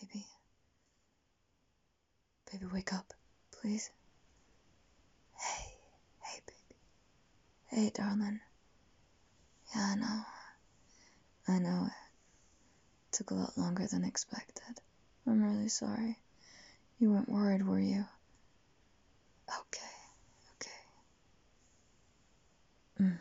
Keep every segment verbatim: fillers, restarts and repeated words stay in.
Baby. Baby, wake up, please. Hey, hey, baby. Hey, darling. Yeah, I know. I know it took a lot longer than expected. I'm really sorry. You weren't worried, were you? Okay, okay. Mm.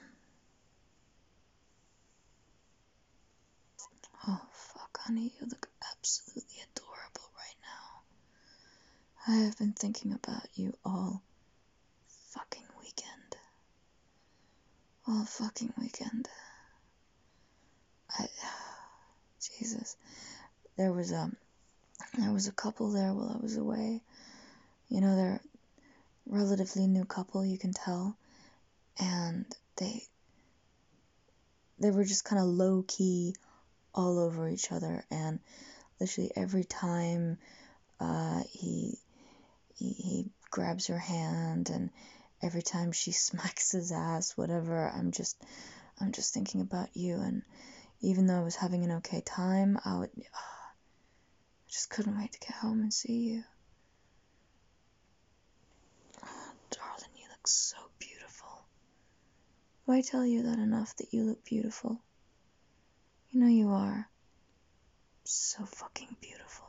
Oh, fuck, honey, you look absolutely adorable right now. I have been thinking about you all fucking weekend. All fucking weekend. I... Jesus. There was, um... There was a couple there while I was away. You know, they're a relatively new couple, you can tell. And they... They were just kind of low-key all over each other. And literally every time uh, he, he he grabs her hand, and every time she smacks his ass, whatever, I'm just... I'm just thinking about you. And even though I was having an okay time, I would... I just couldn't wait to get home and see you. Oh, darling, you look so beautiful. Do I tell you that enough, that you look beautiful? You know you are. So fucking beautiful.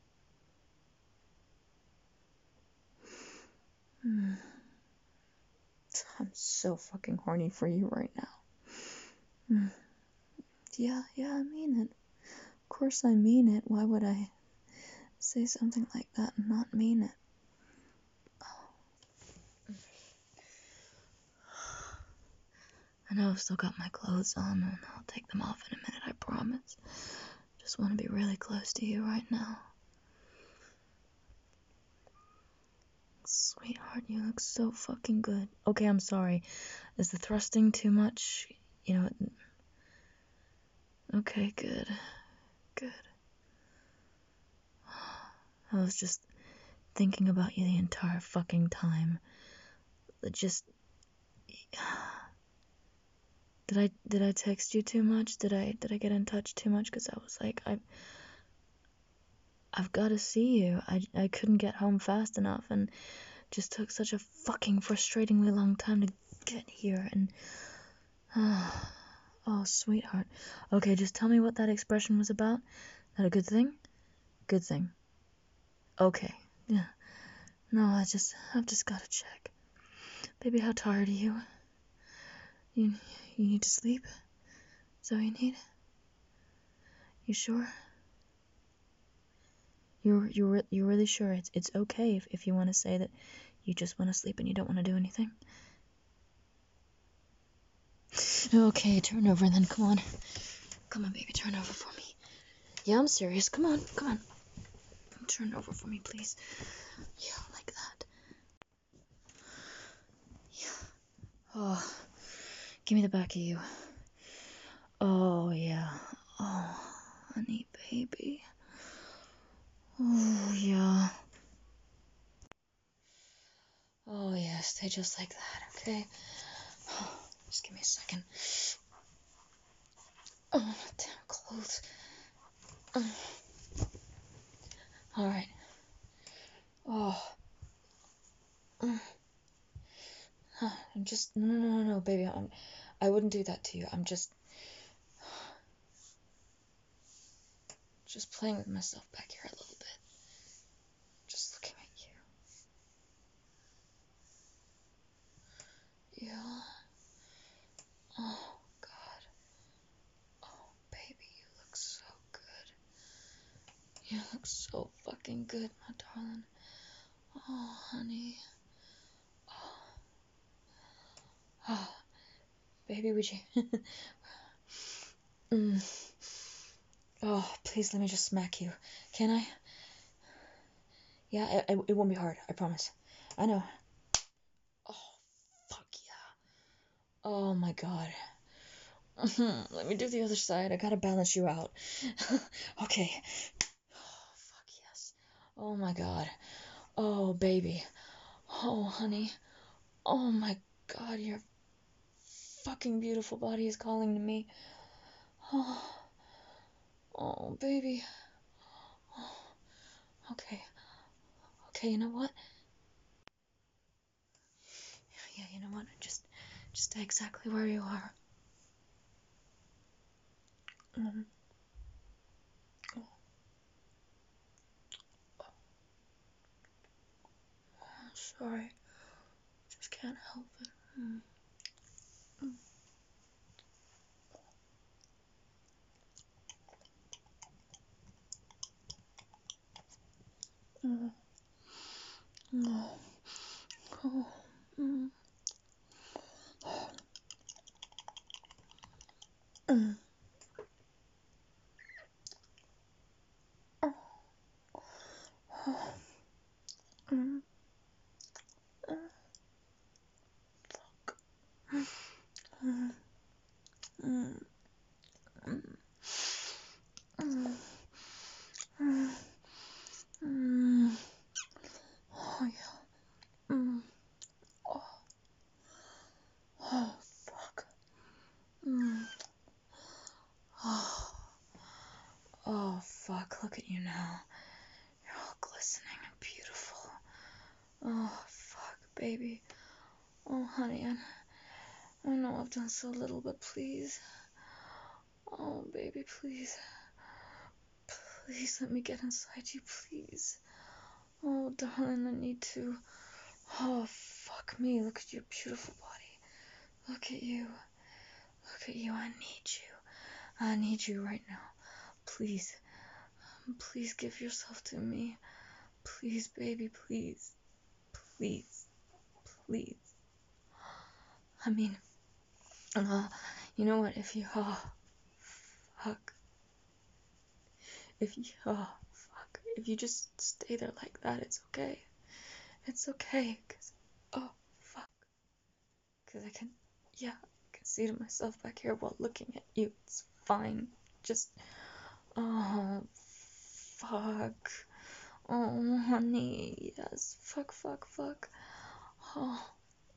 Mm. I'm so fucking horny for you right now. Mm. Yeah, yeah, I mean it. Of course I mean it. Why would I say something like that and not mean it? I know I've still got my clothes on, and I'll take them off in a minute, I promise. Just want to be really close to you right now. Sweetheart, you look so fucking good. Okay, I'm sorry. Is the thrusting too much? You know... Okay, good. Good. I was just thinking about you the entire fucking time. Just... Did I did I text you too much? Did I did I get in touch too much? Because I was like, I I've got to see you. I I couldn't get home fast enough, and just took such a fucking frustratingly long time to get here. And oh, oh, sweetheart. Okay, just tell me what that expression was about. Is that a good thing? Good thing. Okay. Yeah. No, I just I've just got to check. Baby, how tired are you? You you need to sleep? Is that what you need? You sure? You're you're you're really sure it's it's okay if, if you want to say that you just want to sleep and you don't want to do anything? Okay, turn over then. Come on. Come on, baby, turn over for me. Yeah, I'm serious. Come on, come on. Turn over for me, please. Yeah, like that. Yeah. Oh, give me the back of you. Oh, yeah. Oh, honey, baby. Oh, yeah. Oh, yeah, stay just like that, okay? Oh, just give me a second. Oh, damn clothes. Oh. Alright. Oh. Mm. Huh, I'm just... No, no, no, no, baby. I'm, I wouldn't do that to you. I'm just... Just playing with myself back here a little bit. Just looking at you. Yeah. Oh, God. Oh, baby, you look so good. You look so fucking good, my darling. Oh, honey. Oh. Oh. Baby, would you... mm. Oh, please let me just smack you. Can I? Yeah, I, I, it won't be hard. I promise. I know. Oh, fuck yeah. Oh, my God. Let me do the other side. I gotta balance you out. Okay. Oh, fuck yes. Oh my God. Oh, baby. Oh, honey. Oh my God, your fucking beautiful body is calling to me. Oh, oh baby. Oh, Okay. Okay, you know what? Yeah, you know what? Just, just stay exactly where you are. Um, oh, oh, sorry. Just can't help it. Mm, mm, mm, oh, oh, mm, mm, oh, oh, mm, mm, mm, mm, mm, mm, mm, mm. Oh yeah. Mm. Oh, oh fuck. Mm. Oh, oh fuck. Look at you now. You're all glistening and beautiful. Oh fuck, baby. Oh honey, I, I know I've done so little, but please. Oh baby, please. Please let me get inside you, please. Oh darling, I need to. Oh fuck me. Look at your beautiful body. Look at you. Look at you. I need you. I need you right now. Please. Please give yourself to me. Please, baby, please. Please. Please. I mean, uh, you know what? If you, oh, fuck. If you, oh, fuck. If you just stay there like that, it's okay. It's okay, cause, oh, fuck. Cause I can, yeah, I can see to myself back here while looking at you. It's fine. Just, oh, fuck. Oh, honey, yes. Fuck, fuck, fuck. Oh.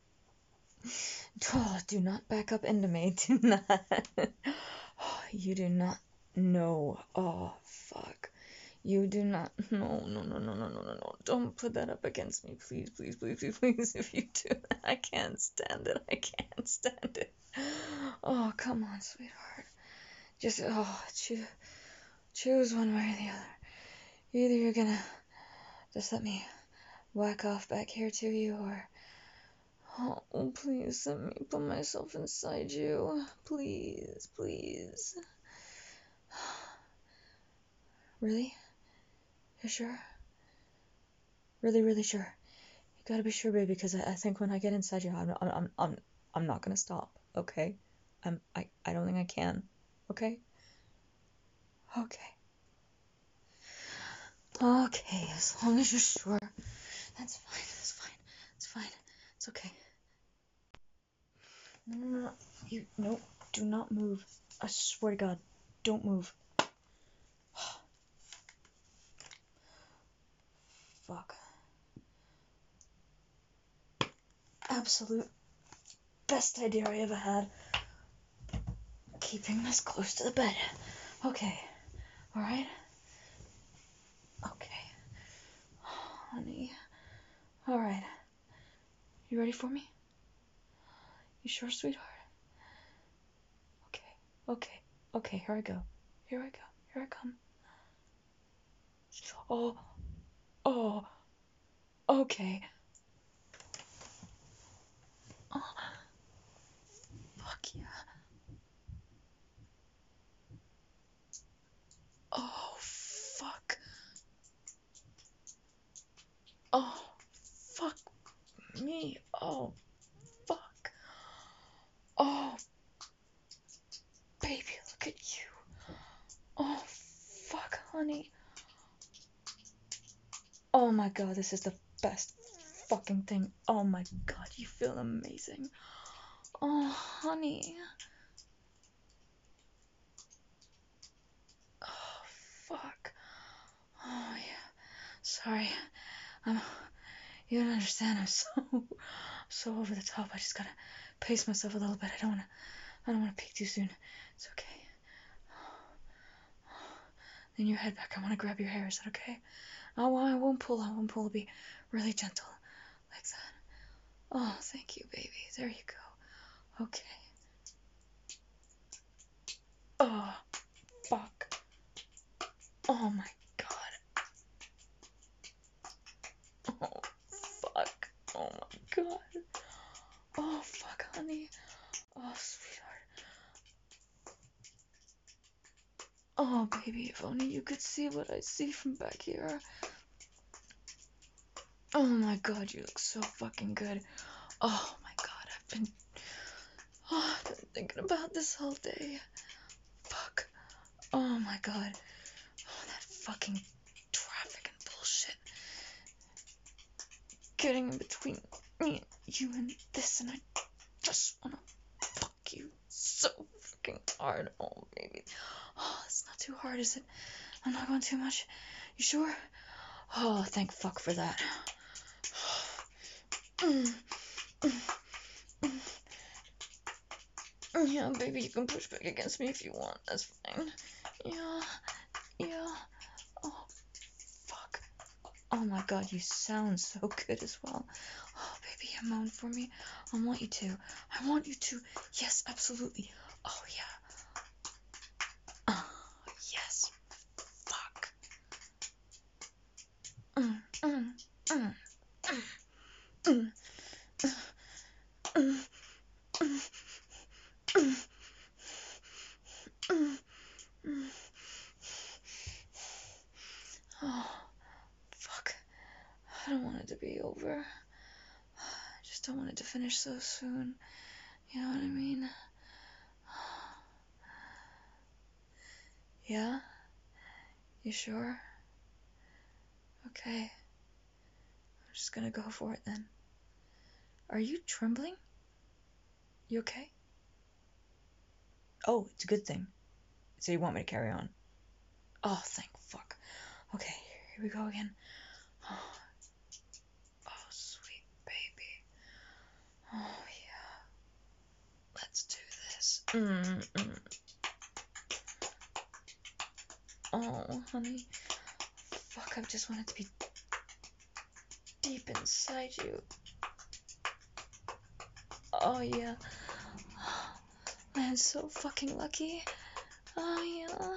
Oh, do not back up into me. Do not. Oh, you do not know. Oh, fuck. You do not. No, no, no, no, no, no, no, no. Don't put that up against me. Please, please, please, please, please. If you do that, I can't stand it. I can't stand it. Oh, come on, sweetheart. Just, oh, choose, choose one way or the other. Either you're gonna just let me whack off back here to you, or oh, please let me put myself inside you. Please, please. Really? You're sure? Really, really sure? You gotta be sure, baby, because I, I think when I get inside you, I'm, I'm, I'm, I'm not gonna stop. Okay? I'm, I, I don't think I can. Okay? Okay. Okay, as long as you're sure. That's fine. That's fine. It's fine. It's okay. No, no, no. You, no. Do not move. I swear to God, don't move. Fuck. Absolute best idea I ever had. Keeping this close to the bed. Okay. Alright? Okay. Honey. Alright. You ready for me? You sure, sweetheart? Okay. Okay. Okay, here I go. Here I go. Here I come. Oh. Oh. Okay. Oh. Fuck yeah. Oh, fuck. Oh, fuck me. Oh, fuck. Oh, baby, look at you. Oh, fuck, honey. Oh my god, this is the best fucking thing. Oh my god, you feel amazing. Oh, honey. Oh, fuck. Oh, yeah. Sorry. I'm. You don't understand. I'm so. So over the top. I just gotta pace myself a little bit. I don't wanna. I don't wanna peak too soon. It's okay. Lean your head back. I want to grab your hair. Is that okay? Oh, I won't pull. I won't pull. It'll be really gentle. Like that. Oh, thank you, baby. There you go. Okay. Oh, fuck. Oh, my God. Oh, fuck. Oh, my God. Oh, fuck, honey. Oh, sweetheart. Oh, baby, if only you could see what I see from back here. Oh, my God, you look so fucking good. Oh, my God, I've been... Oh, I've been thinking about this all day. Fuck. Oh, my God. Oh, that fucking traffic and bullshit. Getting in between me and you and this, and I just wanna fuck you so fucking hard. Oh, baby. Oh, it's not too hard, is it? I'm not going too much. You sure? Oh, thank fuck for that. Mm, mm, mm. Yeah, baby, you can push back against me if you want. That's fine. Yeah, yeah. Oh, fuck. Oh my God, you sound so good as well. Oh, baby, yeah, moan for me. I want you to. I want you to. Yes, absolutely. Oh, yeah. Oh, yes. Fuck. Mm, mm, mm, mm, mm, mm, mm, mm, mm, mm. Oh, fuck. I don't want it to be over. I just don't want it to finish so soon. You know what I mean? Yeah? You sure? Okay. I'm just gonna go for it then. Are you trembling? You okay? Oh, it's a good thing. So you want me to carry on? Oh, thank fuck. Okay, here we go again. Oh, oh sweet baby. Oh, yeah. Let's do this. Mm-mm. Oh, honey. Fuck, I just want it to be deep inside you. Oh, yeah. I'm so fucking lucky. Oh, yeah.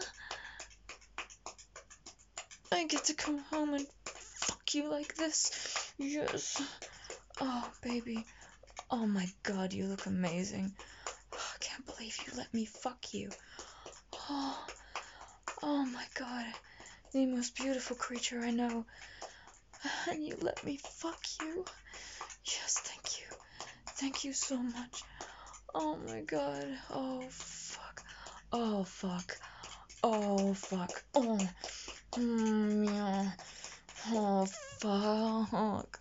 I get to come home and fuck you like this. Yes. Oh, baby. Oh my God, you look amazing. Oh, I can't believe you let me fuck you. Oh, oh my God. The most beautiful creature I know. And you let me fuck you. Yes, thank you. Thank you so much. Oh my God. Oh, fuck. Oh, fuck. Oh, fuck. Oh. Mm, yeah. Oh, fuck.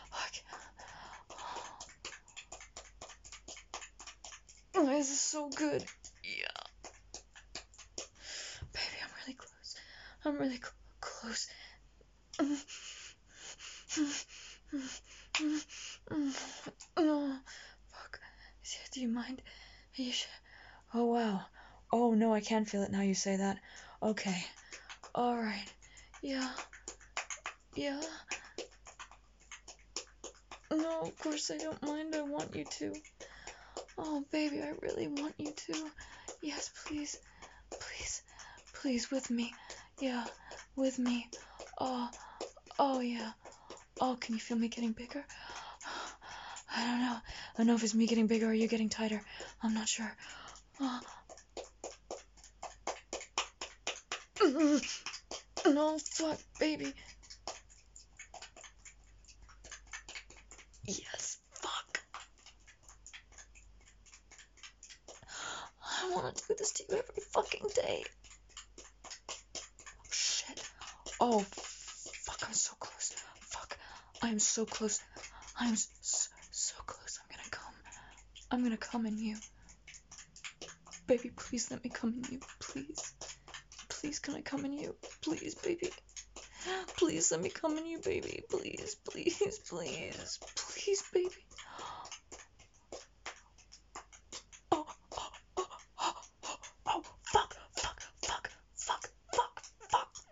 Oh, this is so good. Yeah. Baby, I'm really close. I'm really cl- close. Oh, fuck. Do you mind? Are you sure? Oh, wow. Oh, no, I can feel it now you say that. Okay. Alright. Yeah. Yeah. No, of course I don't mind. I want you to. Oh, baby, I really want you to. Yes, please. Please. Please, with me. Yeah, with me. Oh, oh, yeah. Oh, can you feel me getting bigger? I don't know. I don't know if it's me getting bigger or you getting tighter. I'm not sure. Oh. No, fuck, baby. Yes, fuck. I want to do this to you every fucking day. Oh, shit. Oh, fuck, I'm so close. Fuck, I am so close. I am so, so close. I'm gonna come. I'm gonna come in you. Baby, please let me come in you. Please. Please, can I come in you? Please, baby. Please let me come in you, baby. Please, please, please. Please, baby. Oh, oh, oh, oh, oh, oh, fuck, fuck, fuck, fuck, fuck, fuck,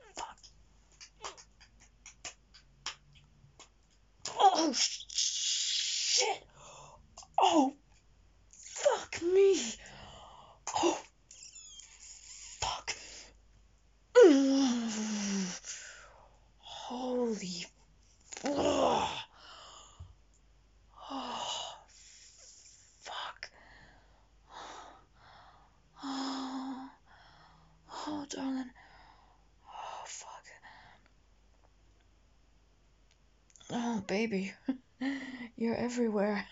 Oh, darling. Oh, fuck. Oh, baby. You're everywhere.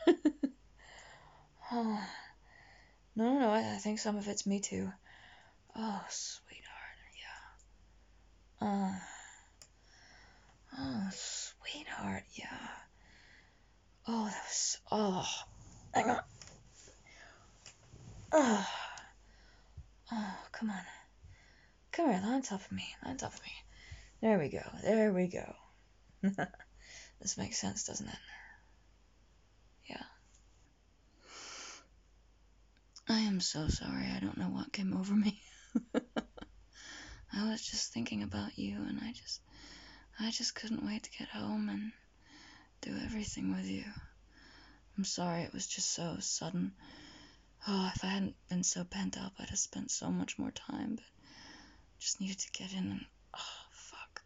Oh. No, no, no, I, I think some of it's me too. Oh, sweetheart, yeah. Uh, oh, sweetheart, yeah. Oh, that was, oh, hang on. Oh, oh, come on. Come here, lie on top of me, lie on top of me. There we go, there we go. This makes sense, doesn't it? Yeah. I am so sorry, I don't know what came over me. I was just thinking about you, and I just, I just couldn't wait to get home and do everything with you. I'm sorry it was just so sudden. Oh, if I hadn't been so pent up, I'd have spent so much more time, but just needed to get in and, oh, fuck.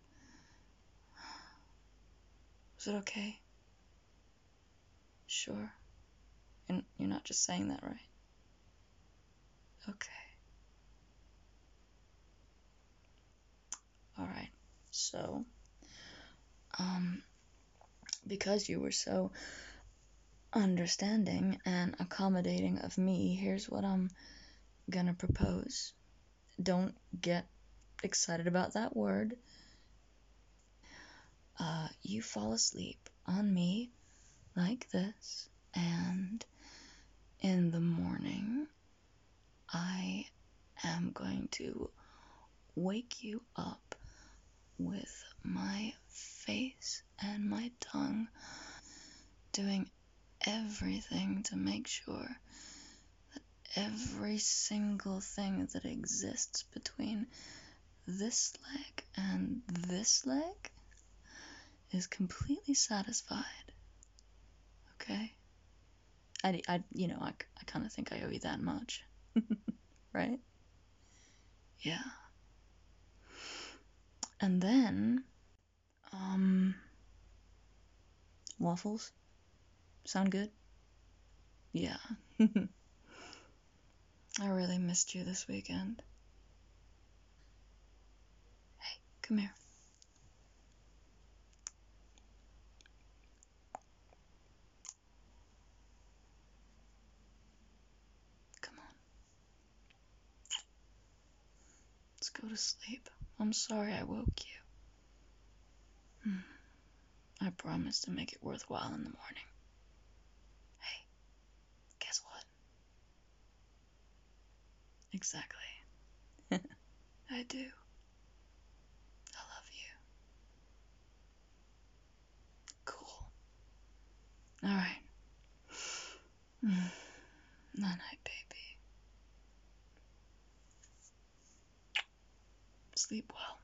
Was it okay? Sure. And you're not just saying that, right? Okay. Alright. So, um, because you were so understanding and accommodating of me, here's what I'm gonna propose. Don't get excited about that word. Uh, you fall asleep on me like this, and in the morning, I am going to wake you up with my face and my tongue, doing everything to make sure that every single thing that exists between this leg and this leg is completely satisfied. Okay? I, I you know, I, I kind of think I owe you that much. Right? Yeah. And then, um, waffles? Sound good? Yeah. I really missed you this weekend. Hey, come here. Come on. Let's go to sleep. I'm sorry I woke you. Hmm. I promise to make it worthwhile in the morning. Hey, guess what? Exactly. I do. I love you. Cool. Alright. Mm. Night night, baby. Sleep well.